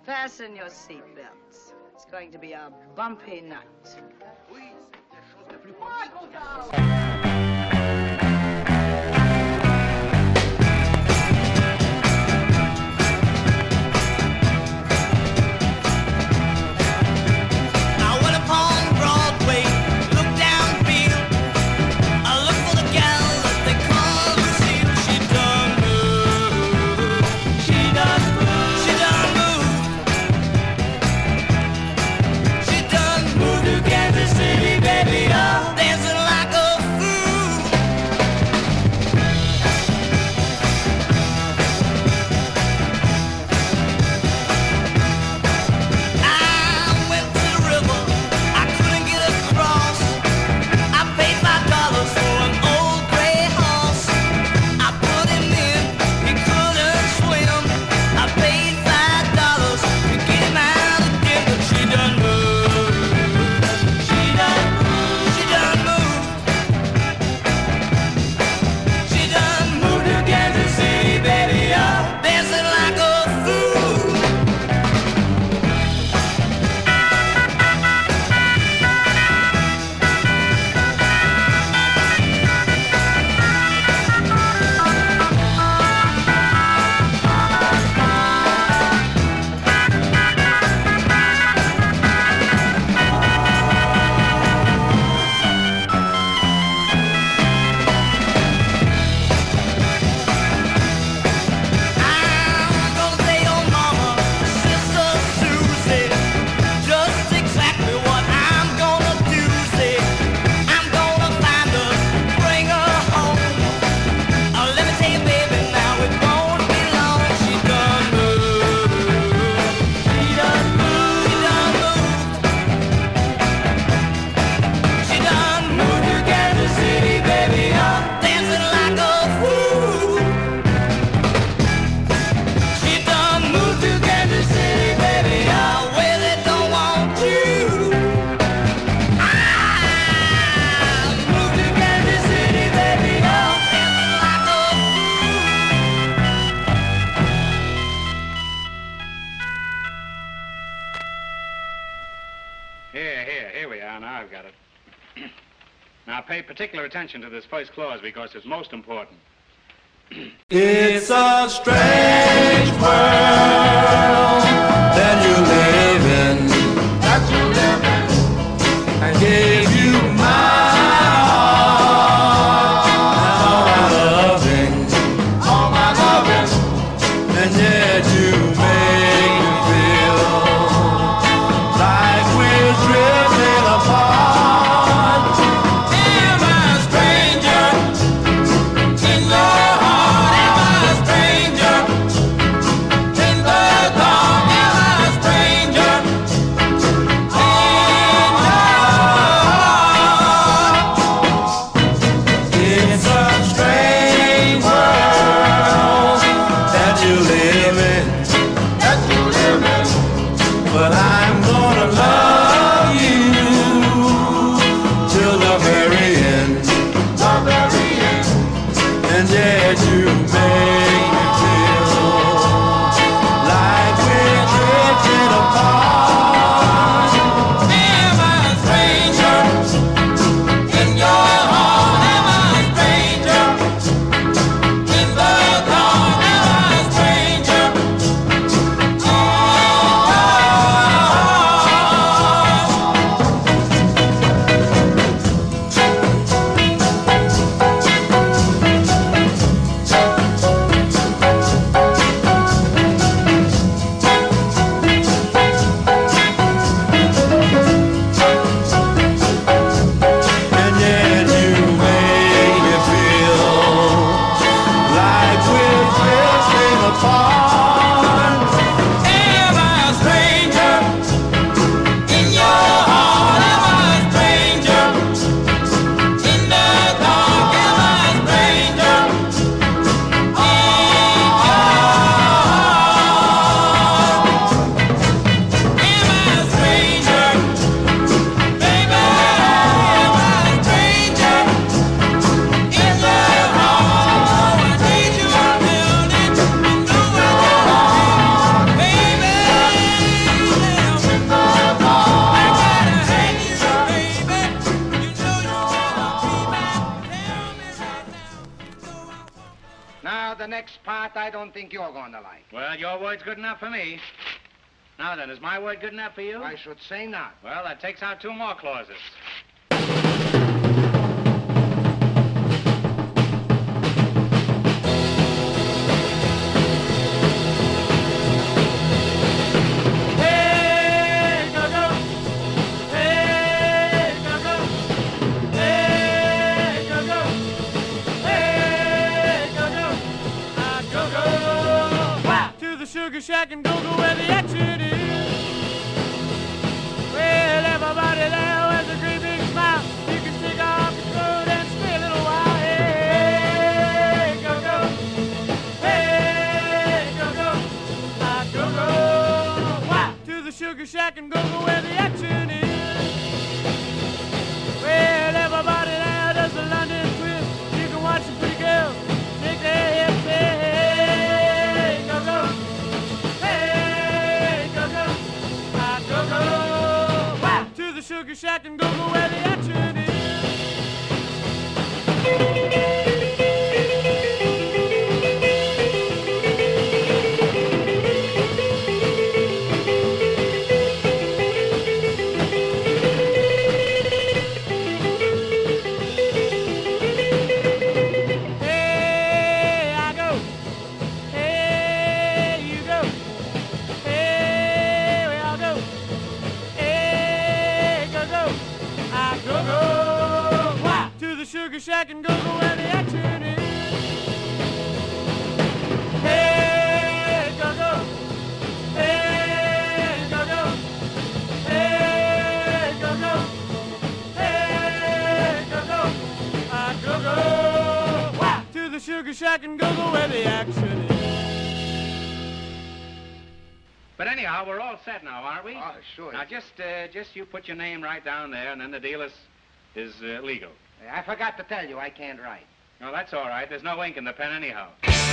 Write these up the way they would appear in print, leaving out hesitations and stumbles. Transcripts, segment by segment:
Fasten your seatbelts. It's going to be a bumpy night. Here we are. Now I've got it. Now pay particular attention to this first clause because it's most important. It's a strange world that you live in. That you live in. I gave you my all my loving, and yet you make me feel like we're drifting apart. Am I a stranger in your heart? Am I a stranger in the next part I don't think you're going to like. Well, your word's good enough for me. Now then, is my word good enough for you? I should say not. Well, that takes out 2 more clauses. Sugar Shack and go-go where the action is. Well, everybody there has a great big smile. You can take off your coat and stay a little while. Hey, go-go. Hey, go-go. Go-go. Wow. To the Sugar Shack and go-go where the action is. Well, everybody there does the London twist. You can watch the pretty girls shake their hips. Hey, go-go. To the Sugar Shack and go-go where the action is. Hey, I go. Hey, you go. Hey, we all go. Go-go, wow. To the Sugar Shack and go-go where the action is. Hey, go-go. Hey, go-go. Hey, go-go. Hey, go-go. Go-go, wow. To the Sugar Shack and go-go where the action is. But anyhow, we're all set now, aren't we? Oh, sure. Now, just you put your name right down there, and then the deal is legal. I forgot to tell you, I can't write. No, that's all right. There's no ink in the pen anyhow.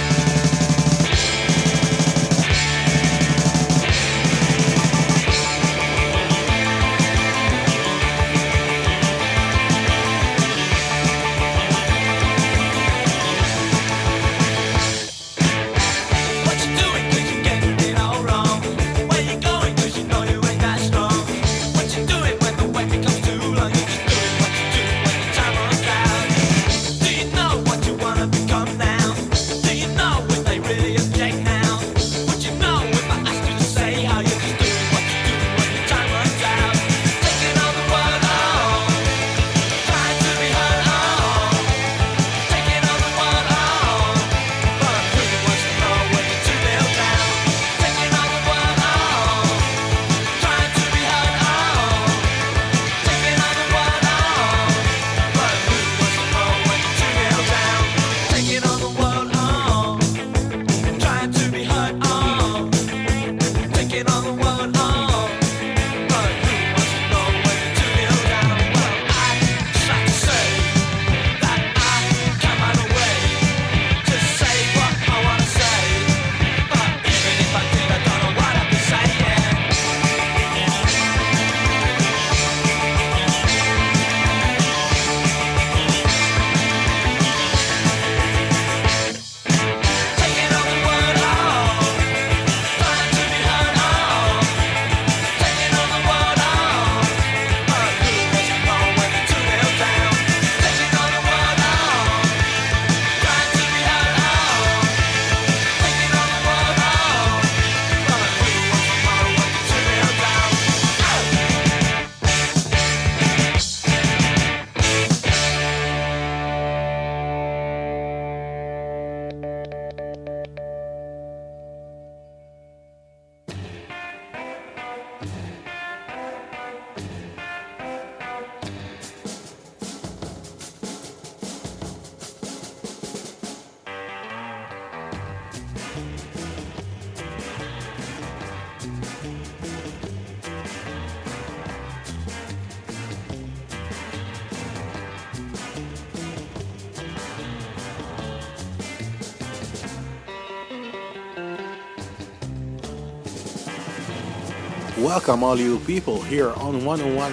Welcome all you people here on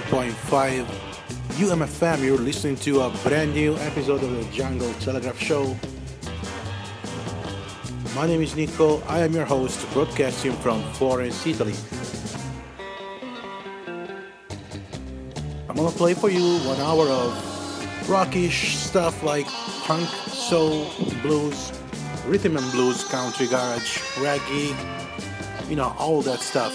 101.5 UMFM. You're listening to a brand new episode of the Jungle Telegraph Show. My name is Nico. I am your host, broadcasting from Florence, Italy. I'm gonna play for you 1 hour of rockish stuff like punk, soul, blues, rhythm and blues, country, garage, reggae, all that stuff.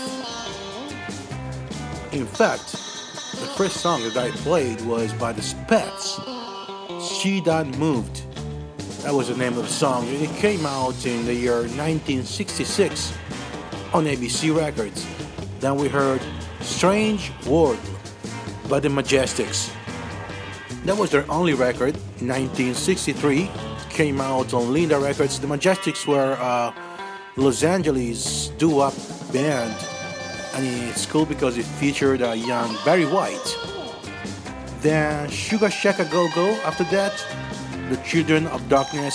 In fact, the first song that I played was by the Spats, She Done Moved. That was the name of the song. It came out in the year 1966 on ABC Records. Then we heard Strange World by the Majestics. That was their only record, 1963. Came out on Linda Records. The Majestics were a Los Angeles doo-wop band. And it's cool because it featured a young Barry White. Then Sugar Shaka Go-Go after that. The Children of Darkness,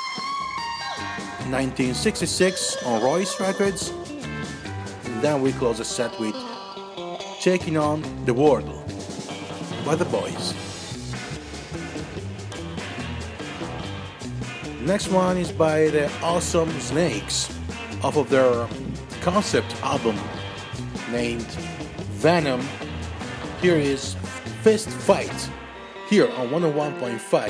1966 on Royce Records. And then we close the set with Taking on the World by the Boys. Next one is by the Awesome Snakes off of their concept album named Venom. Here is Fist Fight here on 101.5.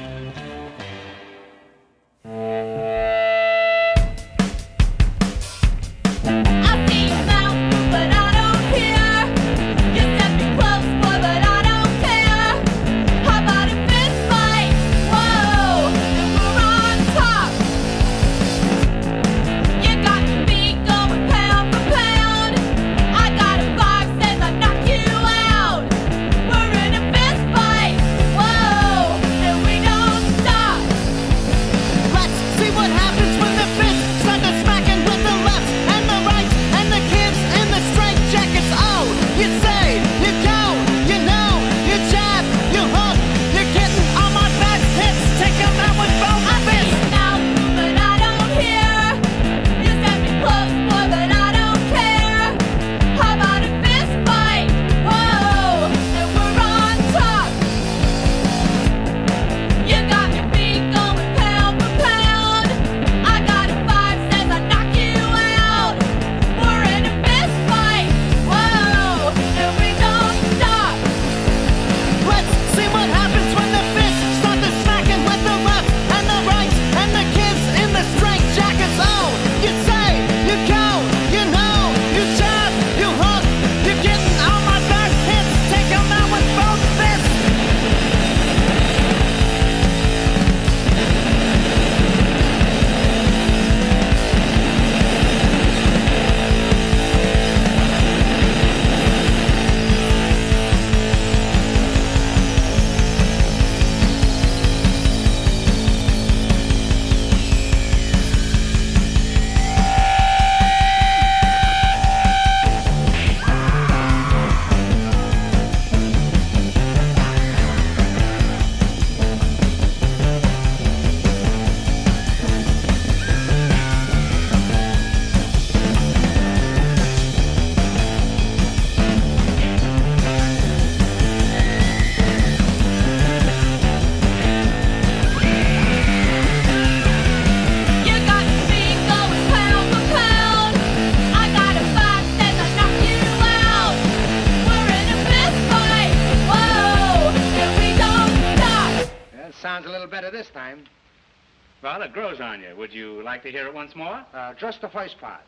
This time. Well, it grows on you. Would you like to hear it once more? Just the first part.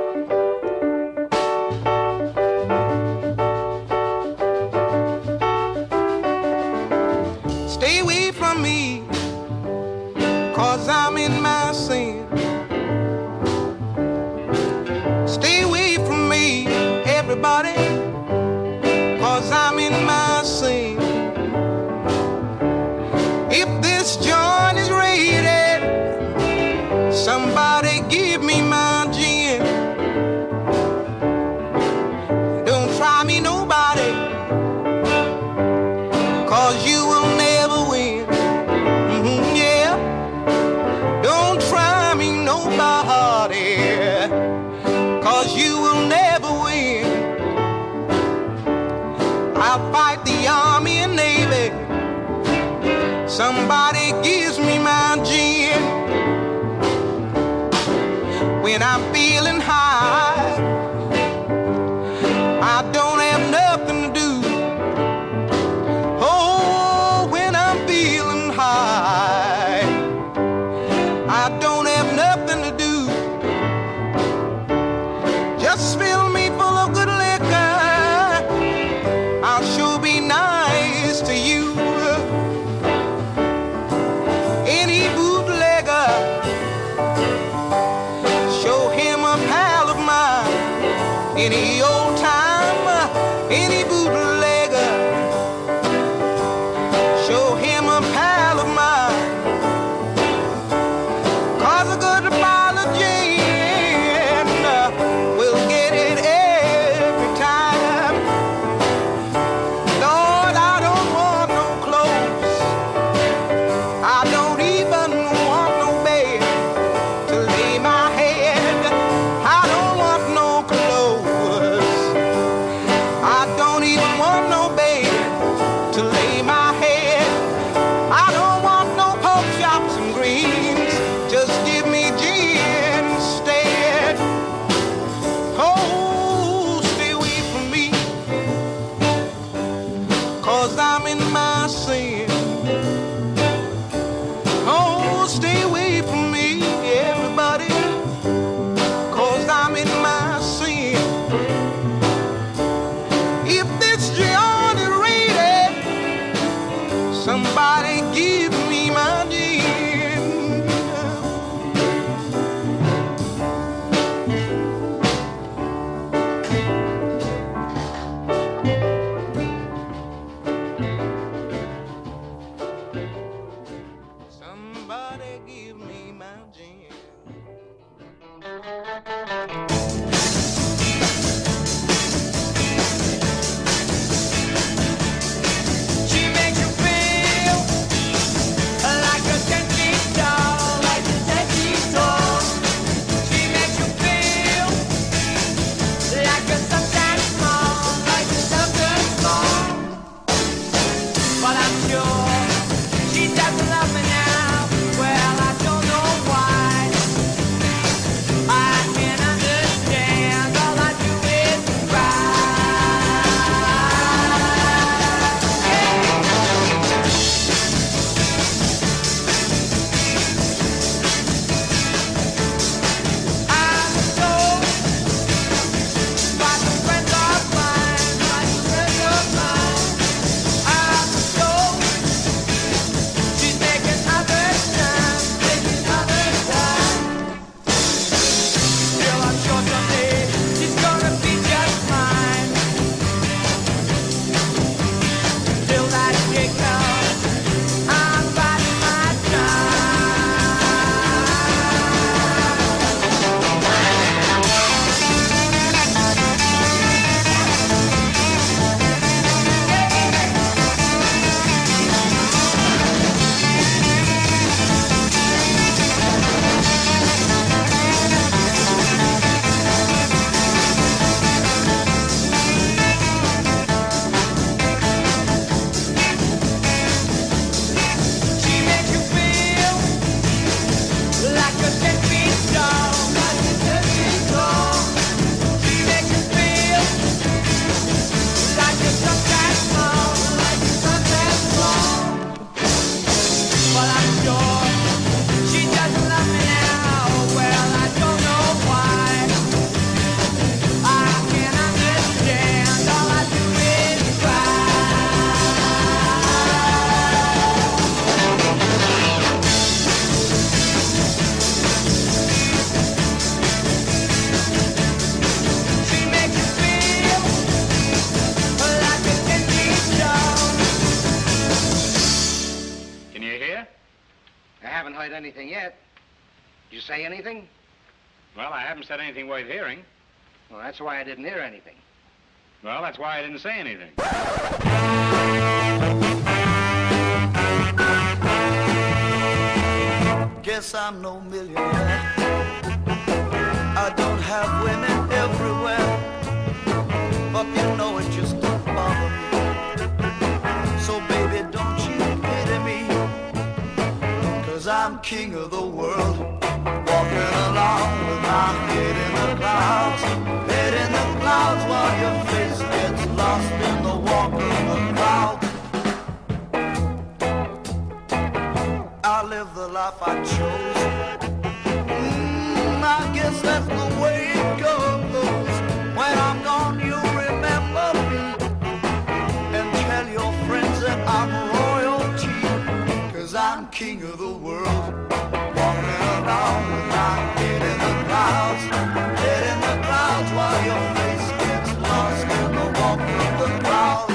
Stay away from me, 'cause I'm in my sin. Stay away from me, everybody, 'cause I'm in my sin. If this joint is rated, somebody give me my gin. Don't try me, nobody, 'cause you will never win. Yeah. Don't try me, nobody, 'cause you will never win. I'll fight the Army and Navy. Somebody gives me my gin. when I'm feeling high. I don't have nothing to do. Oh, when I'm feeling high, I don't have nothing to do. Just fill me full of good liquor. I'll sure be nice to you. Any bootlegger, show him a pal of mine. Any old time, any bootlegger, show him a pal of mine. 'Cause a good bottle of gin will get it every time. Lord, I don't want no clothes. I don't even want no bed to lay my head. I don't want no clothes. I don't even want no bed to lay my head. I don't want no pork chops and greens. Just give me gin instead. Oh, stay away from me, 'cause I'm in my sin. Oh, stay away from me, everybody, 'cause I'm in my sin. If this joint is rated, somebody give me my gin. Somebody give me my gin. She makes you feel like a 10 feet tall, like a 10 feet tall. She makes you feel like a something small, like a something small. But I'm sure she doesn't love me now. Well, I don't know why. I can't understand. All I do is cry. I'm told by some friends of mine, by some friends of mine. I'm told she's taking other time, taking other time. Still, I'm sure someday she's gonna be just mine. Till that day comes, I'm biding my time. She makes you feel like a 10 feet tall, like a 10 feet tall. She makes you feel like a something small, like a something small. But I'm sure she doesn't love me now. Well, I don't know why. I can't understand. All I do is cry. She makes you feel like a 10 feet tall. Can you hear? I haven't heard anything yet. Did you say anything? Well, I haven't said anything worth hearing. Well, that's why I didn't hear anything. Well, that's why I didn't say anything. Guess I'm no millionaire. I don't have women everywhere, but you know it just don't bother me. So baby, don't you pity me, 'cause I'm king of the world, walking along with my life I chose. I guess that's the way it goes. When I'm gone, you'll remember me and tell your friends that I'm royalty. 'Cause I'm king of the world, walking around with my head in the clouds, head in the clouds while your face gets lost in the walk of the clouds.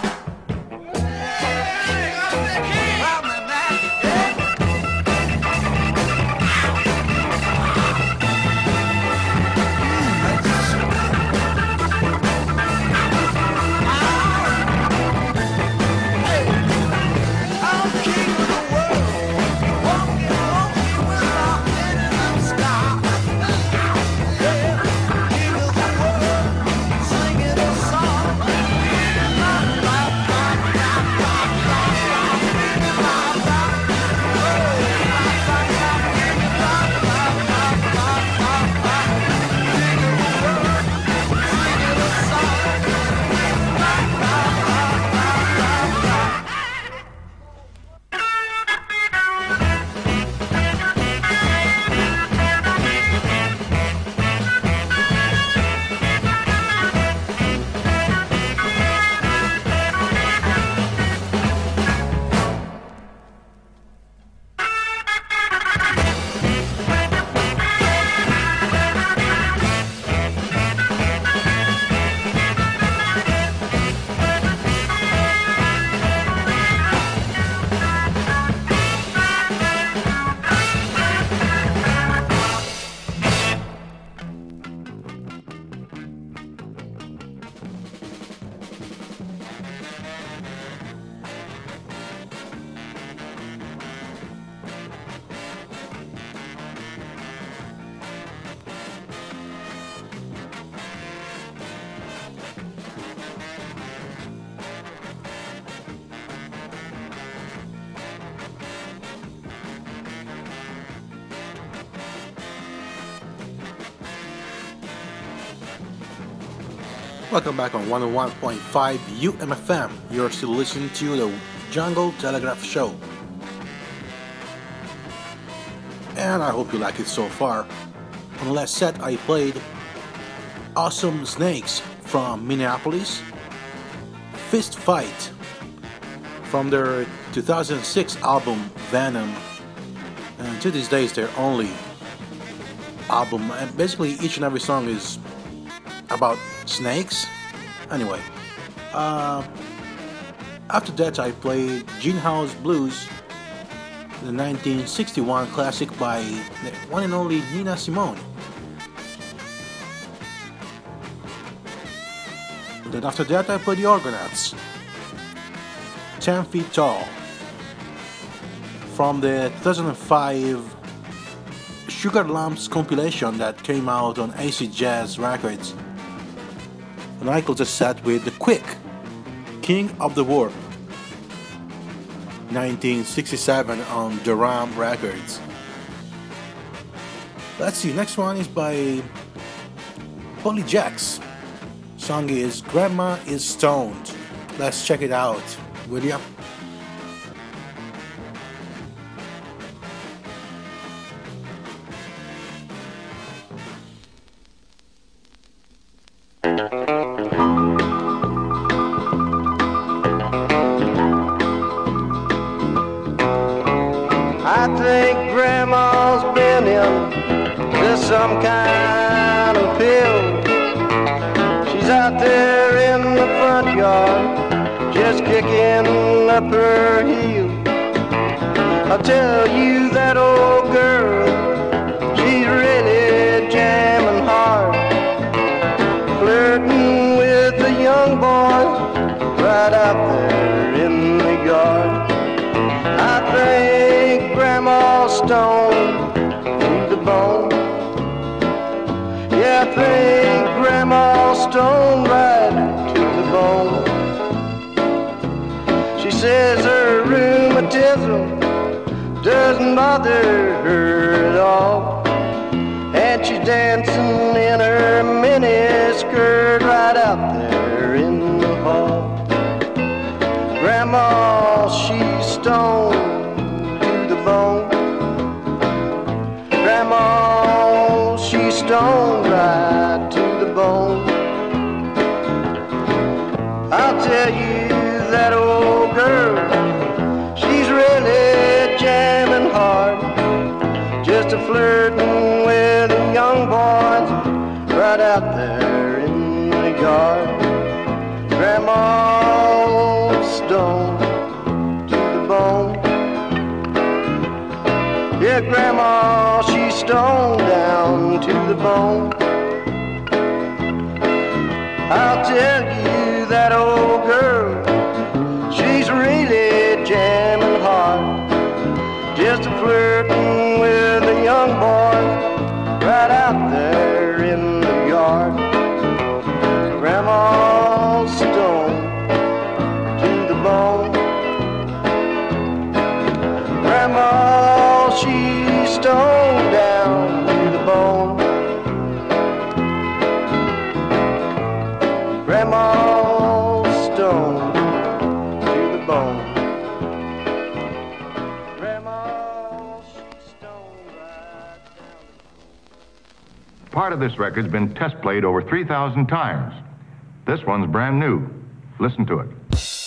Welcome back on 101.5 UMFM. You're still listening to the Jungle Telegraph Show. And I hope you like it so far. On the last set I played Awesome Snakes from Minneapolis, Fist Fight from their 2006 album Venom. And to this day it's their only album. And basically each and every song is about snakes. Anyway, after that I played Gin House Blues, the 1961 classic by the one and only Nina Simone. Then after that I played the Argonauts, 10 Feet Tall, from the 2005 Sugar Lumps compilation that came out on AC Jazz Records. And I closed the set with The Quick, King of the Warp, 1967 on Durham Records. Let's see, next one is by Polly Jacks. Song is Grandma is Stoned. Let's check it out, will ya? I think Grandma's been into some kind of pill. She's out there in the front yard, just kicking up her heels. I'll tell you that old girl, she's really jamming hard, flirting with the young boys right out there in the yard. I think Grandma's stoned to the bone. Yeah, I think Grandma's stoned right to the bone. She says her rheumatism doesn't bother her at all, and she's dancing in her mini skirt right out there in the hall. Grandma, she's stoned to the bone. flirting with the young boys right out there in the yard. Grandma stoned to the bone. Yeah, Grandma, she's stoned down to the bone. I'll tell you that old girl, she's really jamming hard, just flirting with a young boy right out there in the yard. Grandma's stoned to the bone. Grandma, she's stoned down to the bone. Grandma's stoned to the bone. Grandma, she's stoned right down. Part of this record's been test played over 3,000 times. This one's brand new. Listen to it.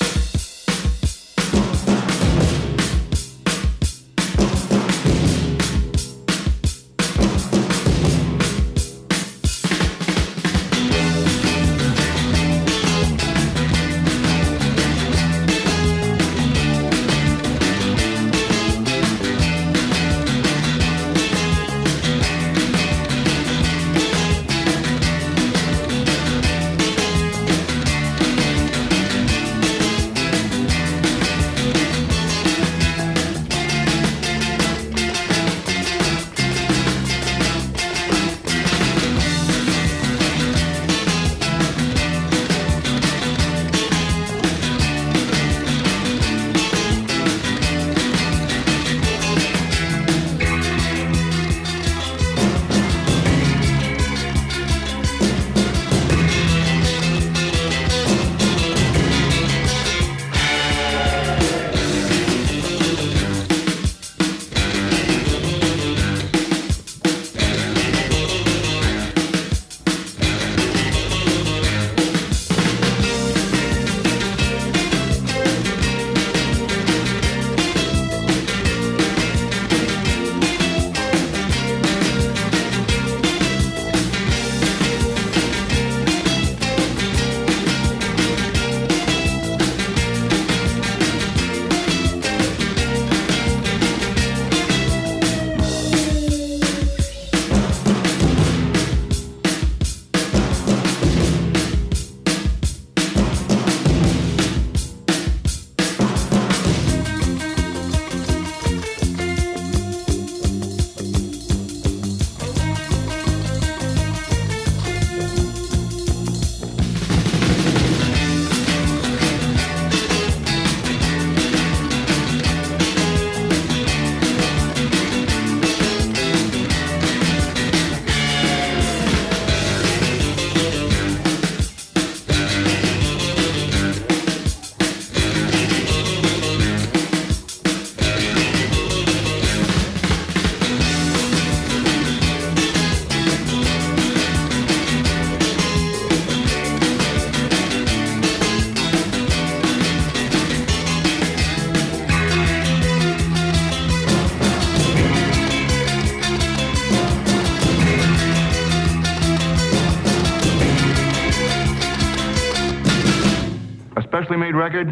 Specially made record?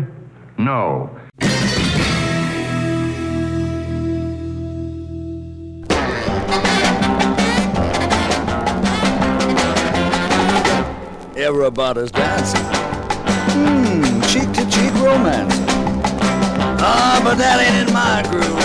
No. Everybody's dancing. Cheek to cheek romance. Ah, but that ain't in my groove.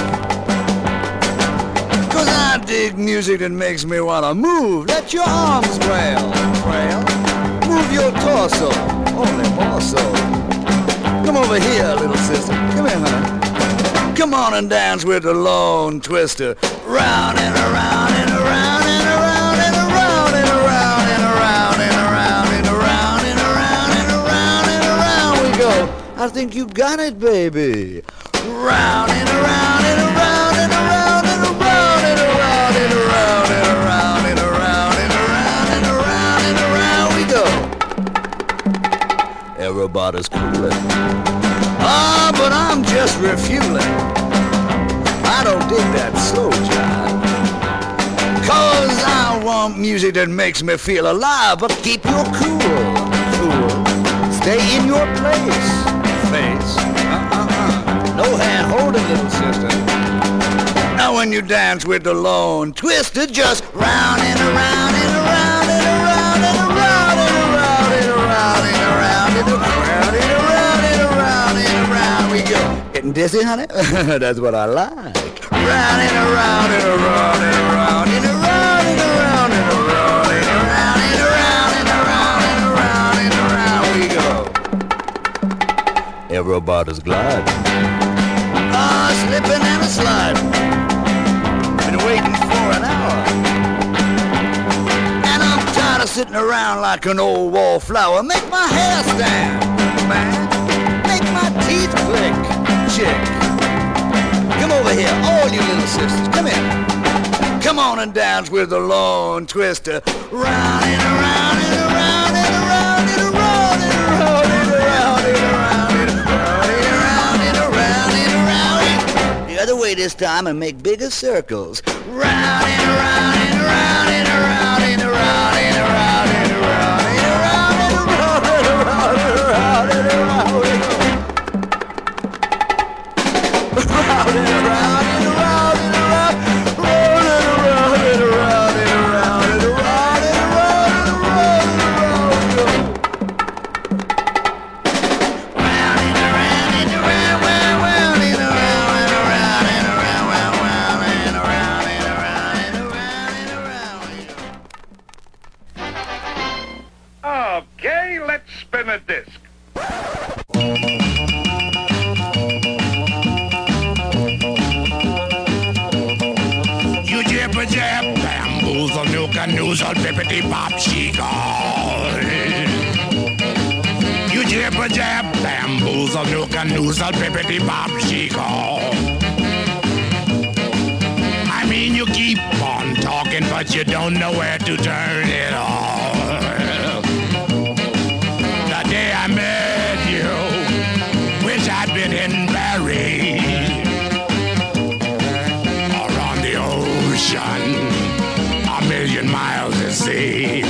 'Cause I dig music that makes me wanna move. Let your arms trail. Move your torso, only more so. Come over here, little sister. Come here, honey. Come on and dance with the lone twister. Round and around and around and around and around and around and around and around and around and around and around and around we go. I think you got it, baby. Round and around and around and around and around and around and around and around and around and around and around and around we go. Everybody's coolin'. Ah, but I'm just refueling. I don't dig that slow jive. music that makes me feel alive, but keep your cool. Stay in your place. No hand holding, little sister. Now when you dance with the lone twister, just round and around and around and around and around and around and around and around and around and around and around and around we go. Getting dizzy, honey? That's what I like. Round and around and around and around and around and around and around and around and around and around and around and around we go. Everybody's gliding. Slipping and a sliding. Been waiting for an hour. And I'm tired of sitting around like an old wallflower. Make my hair stand, man. Make my teeth click, chick. Come over here, all you little sisters. Come here. Come on and dance with the lone twister. Round and around and around and around and around and around and around and around and around and around and around and around. The other way this time and make bigger circles. Round and around and around and around and around and around and around and around and around and around and around and around. Round and around and around and around. Round and around and around and around and around and around and around and around. Round and around and around, round and around and around and around, round and around and around and around and around. Okay, let's spin a disc. You jibber jab, bamboozle, nooka noozle, bippity bop, she gone. You jibber jab, bamboozle, nooka noozle, bippity bop, she gone. I mean, you keep on talking, but you don't know where to turn it off. The day I met you, wish I'd been in Paris or on the ocean, a million miles at sea.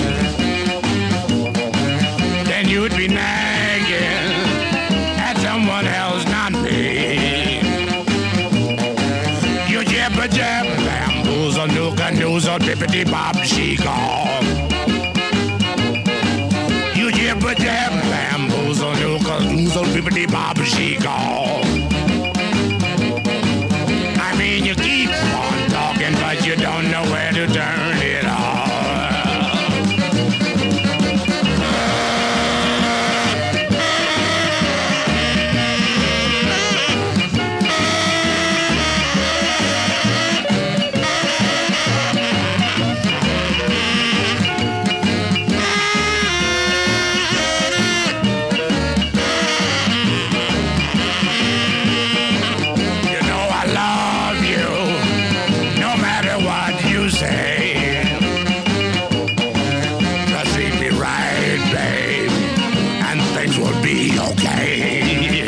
Then you'd be nagging at someone else, not me. You jibber jab, bamboozle, nooka noozle, bippity bop, she gone. You jibber jab, bamboozle, nooka noozle, bippity bop, she gone. I mean, you keep on talking, but you don't know where to turn it off. You know I love you, no matter what you say. Just treat me right, babe, and things will be okay.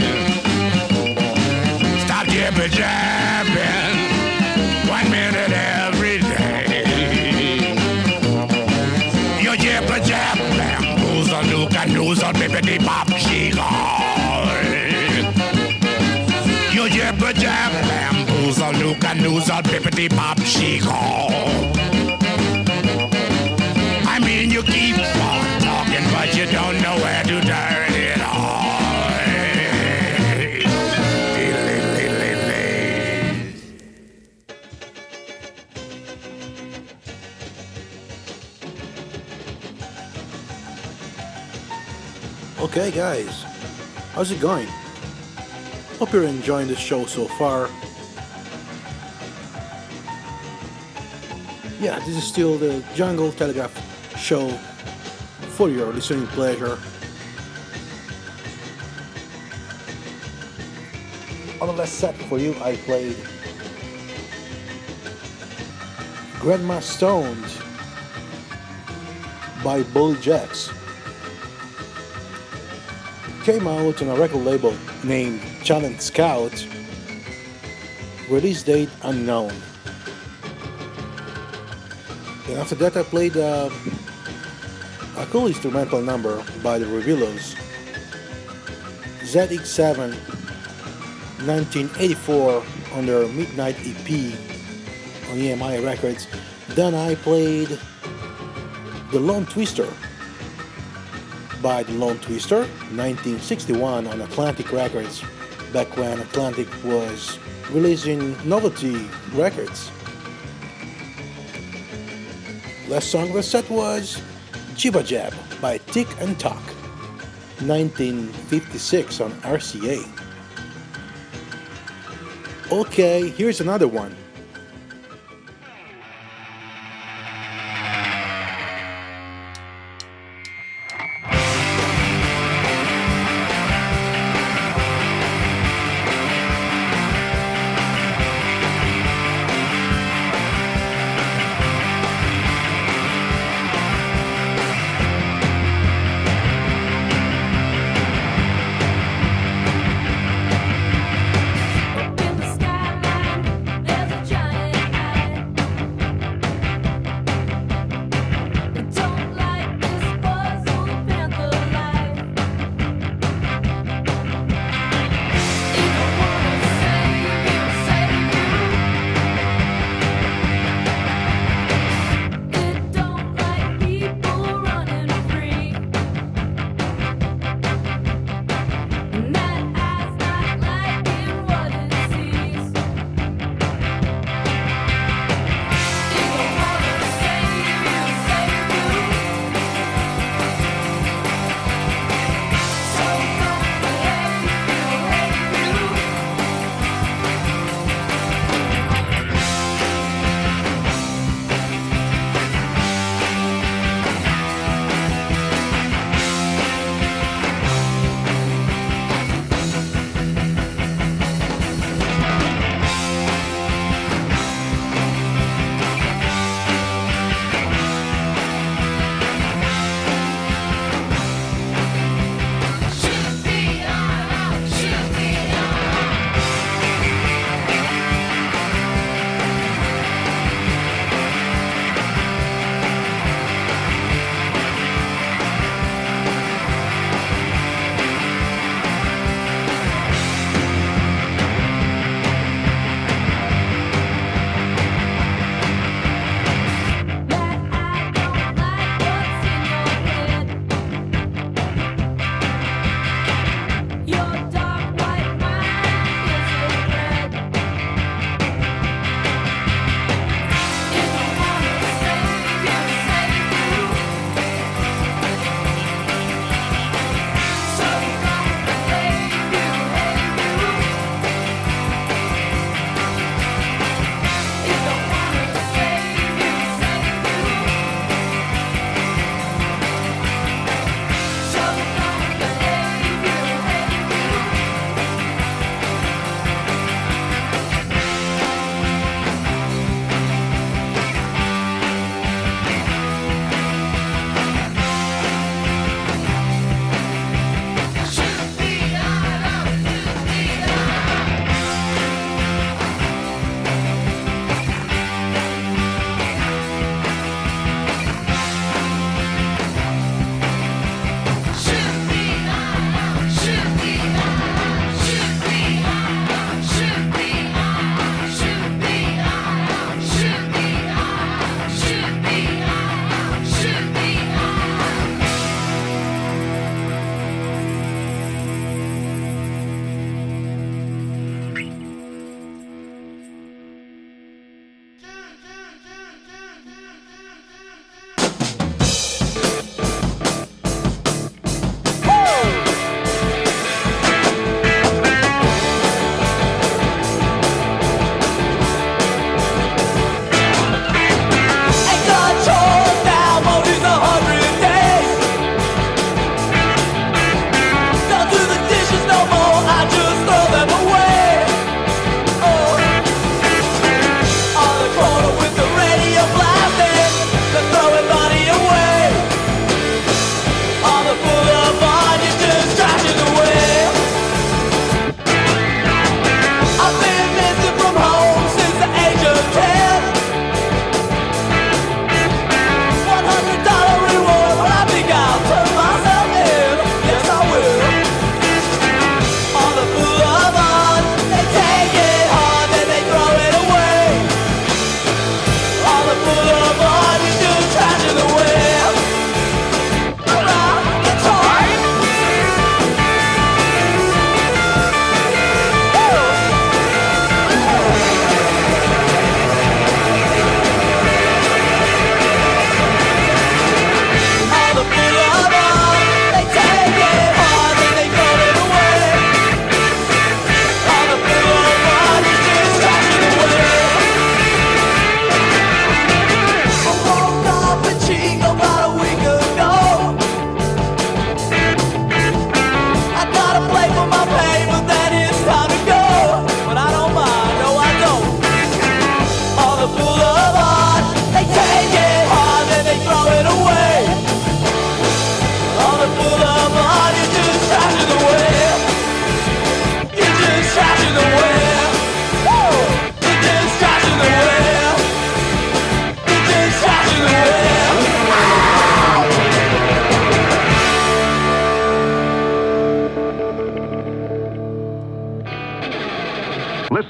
Stop jibber jabbing 1 minute every day. You jibber jab, bamboozle, nooka noozle, bippity bop, she gone. You jibber jab, bamboozle, nooka noozle, bippity bop, she gone. I mean, you keep on talking, but you don't know where to turn it on. Okay, guys, how's it going? Hope you're enjoying the show so far. Yeah, this is still the Jungle Telegraph show for your listening pleasure. On the last set for you, I played Grandma Stoned by Bully Jacks. Came out on a record label named Challenge Scout. Release date unknown. And after that, I played a cool instrumental number by the Revelos, ZX7 1984 on their Midnight EP on EMI Records. Then I played The Lone Twister by The Lone Twister, 1961 on Atlantic Records, back when Atlantic was releasing novelty records. Last song on the set was Jibba Jab by Tick and Tock, 1956 on RCA. Okay, here's another one. In the skyline, there's a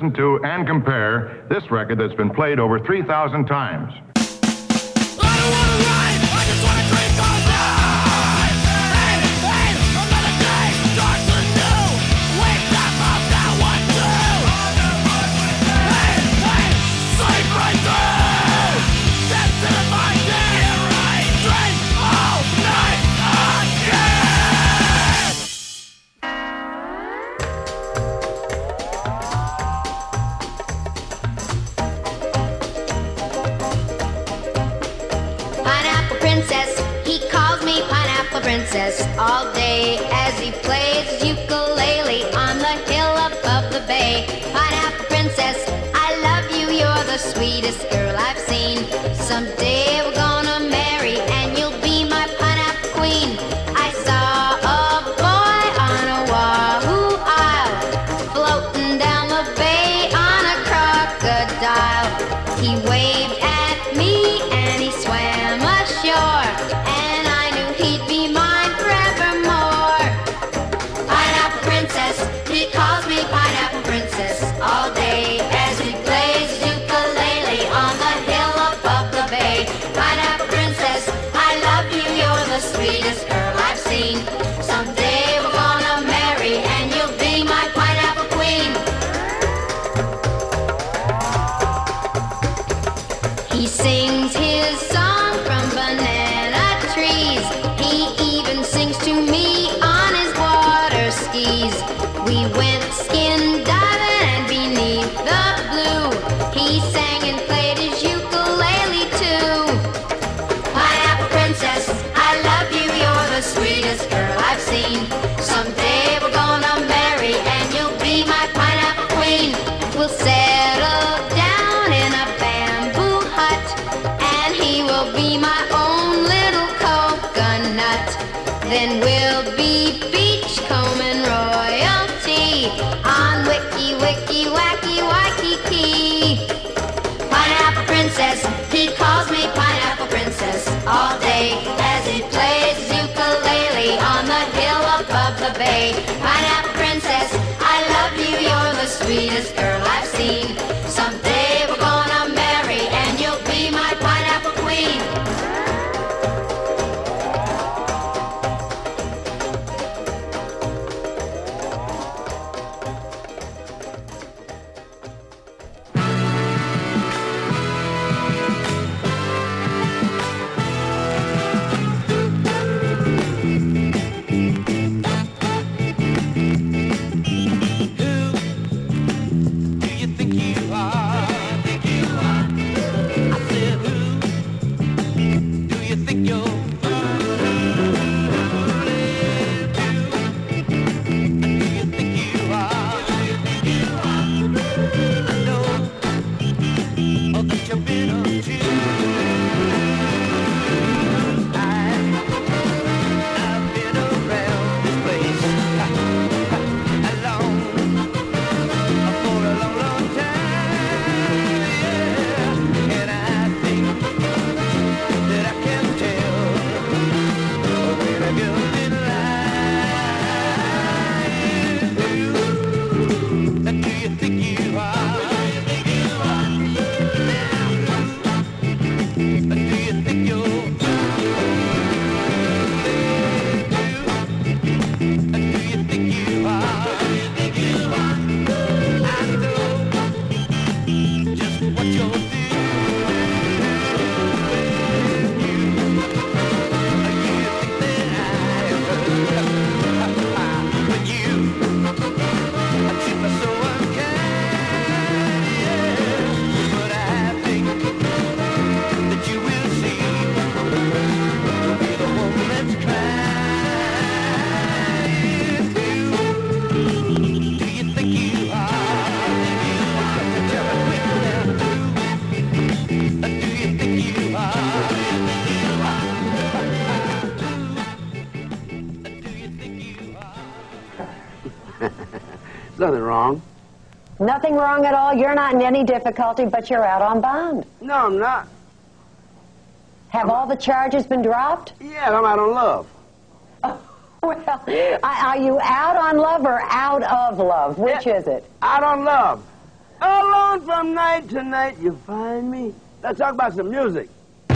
listen to and compare this record that's been played over 3,000 times. Princess all day as he plays ukulele on the hill above the bay. Pineapple Princess, I love you, you're the sweetest girl I've seen. Someday we're gonna marry and you'll be my pineapple queen. I saw a boy on a wahoo isle, floating down the bay on a crocodile. He waved at me and he swam ashore, and I knew he'd be mine forevermore. Pineapple Princess, he calls me Pineapple Princess all day as he plays ukulele on the hill above the bay. Pineapple Princess, I love you, you're the sweetest girl I've seen. Someday we're gonna marry and you'll be my pineapple queen. He sings his song from banana trees. He even sings to me on his water skis. We went skin diving and beneath the blue, he sang and played his ukulele too. Pineapple Princess, I love you, you're the sweetest girl I've seen. Someday we're gonna marry and you'll be my pineapple queen. We'll settle down in a bamboo hut, and he will be my own little coconut. Then we'll be beachcombing royalty on Wiki Wiki Wacky Waikiki. Pineapple Princess, he calls me Pineapple Princess all day as he plays his ukulele on the hill above the bay. Pineapple Princess, I love you, you're the sweetest girl I've seen. Someday we're gonna marry and you'll be my pineapple queen. Nothing wrong. Nothing wrong at all. You're not in any difficulty, but you're out on bond. No, I'm not. Have all the charges been dropped? Yeah, I'm out on love. Well, are you out on love or out of love? Which is it? Out on love. Alone from night to night, you find me. Let's talk about some music.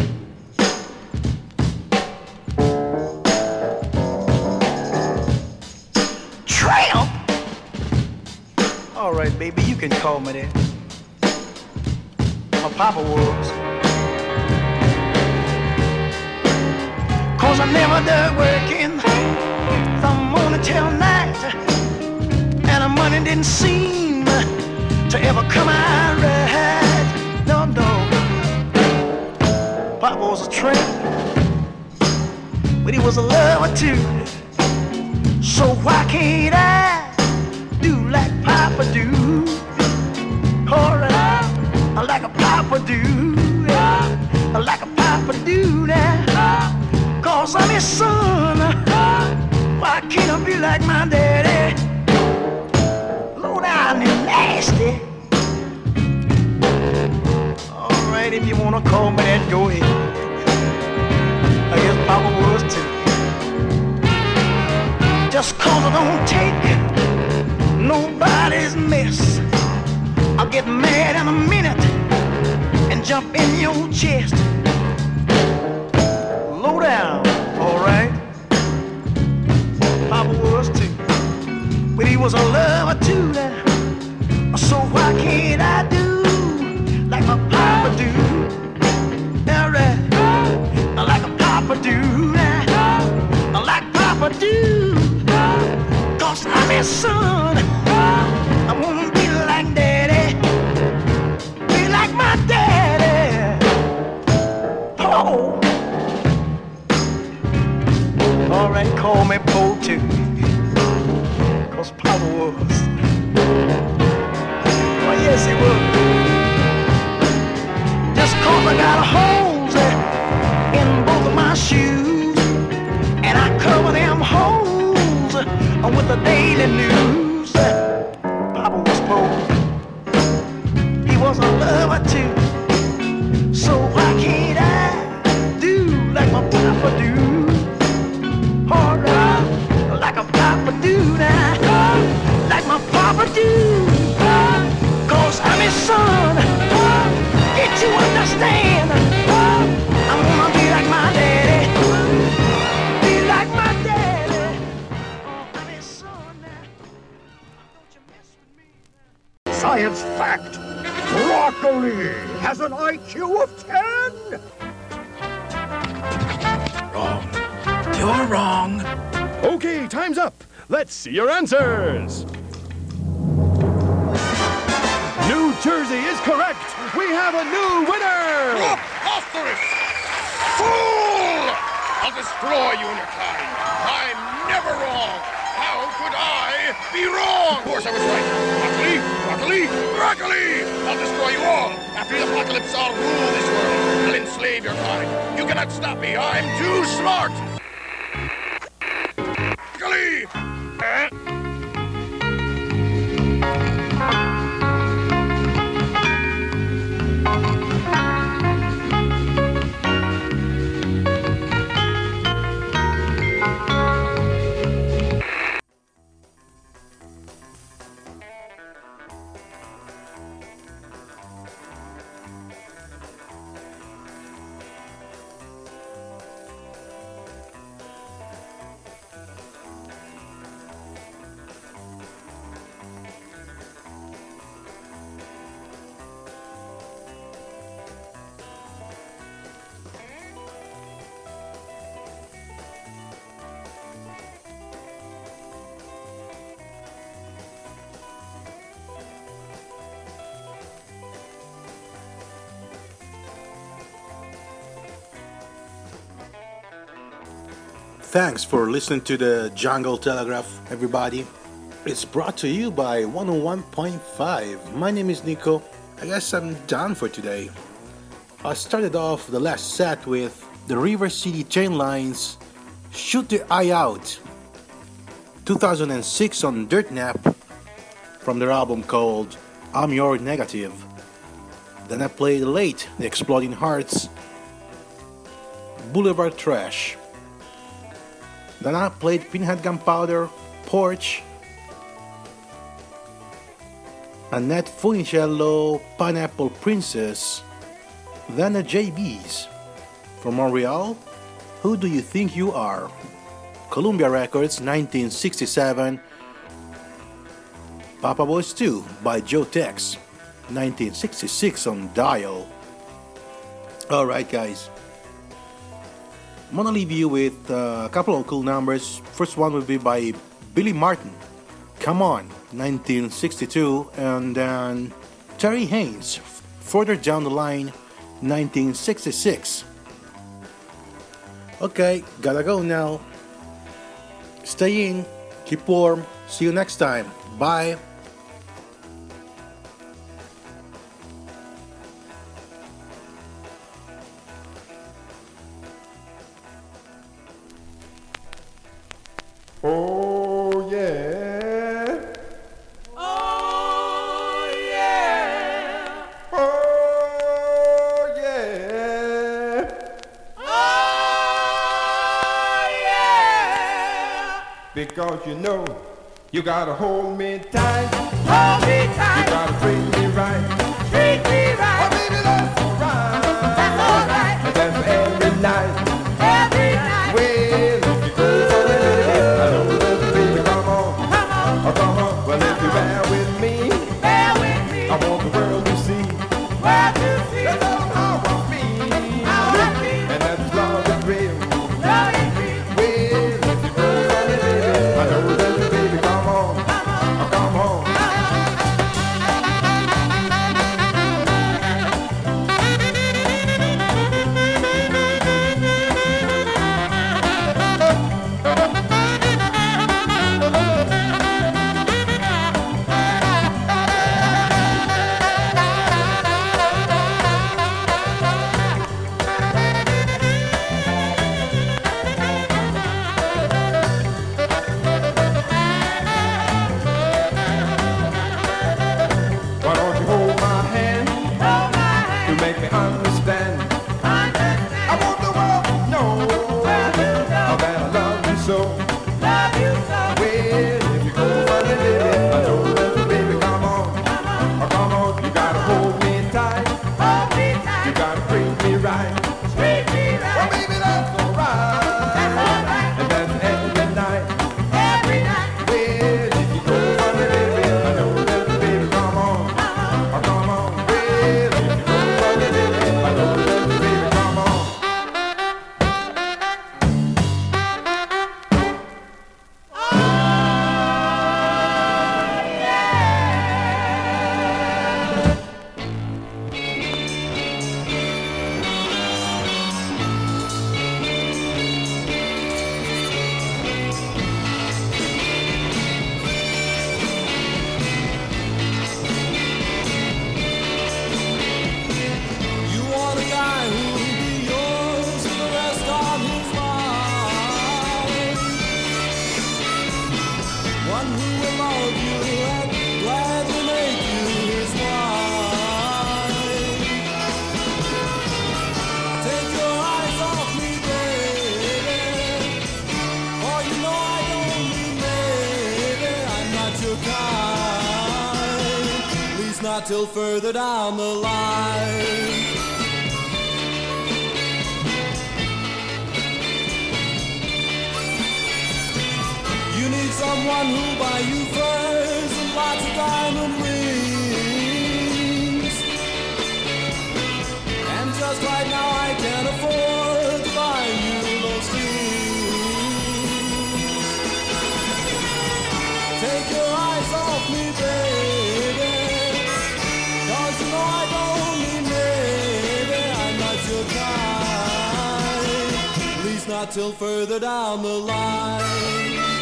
Tramp? All right, baby, you can call me that. My papa was. Cause I never done working from morning till night, and the money didn't seem to ever come out right. No, no. Papa was a tramp, but he was a lover too. So why can't I do like Papa do? Alright, like a Papa do, like a Papa do now. Cause I'm his son. Why can't I be like my daddy? Low down and nasty. Alright, if you wanna call me that, go ahead. I guess Papa was too. Just cause I don't take nobody's mess, I'll get mad in a minute and jump in your chest. Low down, alright. Papa was too, but he was a lover too now. So why can't I do like my papa do? Alright, like a papa do now, like Papa do. Cause I'm his son. I wanna be like daddy, be like my daddy. Oh. Alright, call me Po too, cause Papa was. Oh yes, he was. Just cause I got holes in both of my shoes, and I cover them holes with the daily news. Papa was poor, he was a lover too. So why can't I do like my papa do? Alright, like a papa do now, like my papa do. Cause I'm his son, can't you understand? I wanna be like my daddy, be like my daddy. Science fact, broccoli has an IQ of 10. Wrong. You're wrong. Okay, time's up. Let's see your answers. New Jersey is correct. We have a new winner. Preposterous! Fool! I'll destroy you and your kind. I'm never wrong. How could I be wrong? Of course I was right. Broccoli, broccoli, broccoli! I'll destroy you all. After the apocalypse, I'll rule this world. I'll enslave your kind. You cannot stop me. I'm too smart. Broccoli! Thanks for listening to the Jungle Telegraph, everybody. It's brought to you by 101.5. My name is Nico. I guess I'm done for today. I started off the last set with the River City Chain Lines, Shoot the Eye Out, 2006 on Dirt Nap, from their album called I'm Your Negative. Then I played late the Exploding Hearts, Boulevard Trash. Then I played Pinhead Gunpowder, Porch, Annette Funicello, Pineapple Princess, then the JBs. From Montreal, Who Do You Think You Are? Columbia Records, 1967. Papa Boys 2 by Joe Tex, 1966 on Dial. Alright guys, I'm gonna leave you with a couple of cool numbers. First one will be by Billy Martin, Come On, 1962, and then Terry Haynes, Further Down the Line, 1966. Okay, gotta go now. Stay in, keep warm, see you next time. Bye. Oh yeah. Oh yeah. Oh yeah. Oh yeah. Because you know you gotta hold me tight. Hold me tight. You gotta treat me right. Treat me right. Oh baby, that's alright. That's alright. And that's every night. Every night. Well, if you go for it, I know that baby, come on. Come on. Oh, come on. Well, if you bear with me, Bear with me. I want the world to see. World to see. That's all how I feel. How I feel. And that's love is real. Love is real. Well, if you go for it, I know that baby, come on. Come on. Oh, come on. Why don't you hold my hand Hold my hand. to make me understand? Understand. I want the world to know World to know. that I love you so. Love you so. Well, if you go for it, baby, I know that baby, come on. Come on. Oh, come on, you gotta hold me tight. Hold me You tight. gotta treat me right. Treat me Oh, right. baby, that's alright. That's alright. And that's every night. Every night. Well, if you go for it, baby, I know that baby, come on. Come on. Oh, come on. Well, if you go for it, baby, I know that baby, come on. You want a guy who'll be yours for the rest of his life. One who will love you and gladly make you his wife. Take your eyes off me, baby. For you know I don't mean maybe. I'm not your kind. At least not till further down the line. You need someone who'll buy you furs and lots of diamond rings. And just right now I can't afford to buy you those things. Take your eyes off me, baby. 'Cause you know I don't mean maybe. I'm not your kind. At least not till further down the line.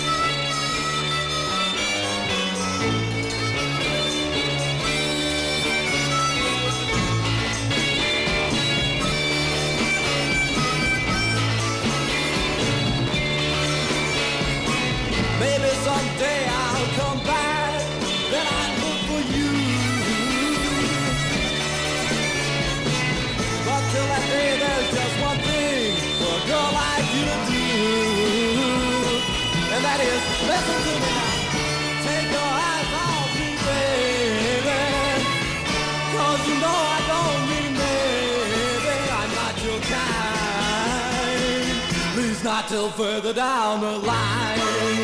Maybe someday I'll come back, then I'll look for you. But till that day, there's just one thing for a girl like you to do, and that is listen to me now. Take your eyes off me, baby. not till further down the line.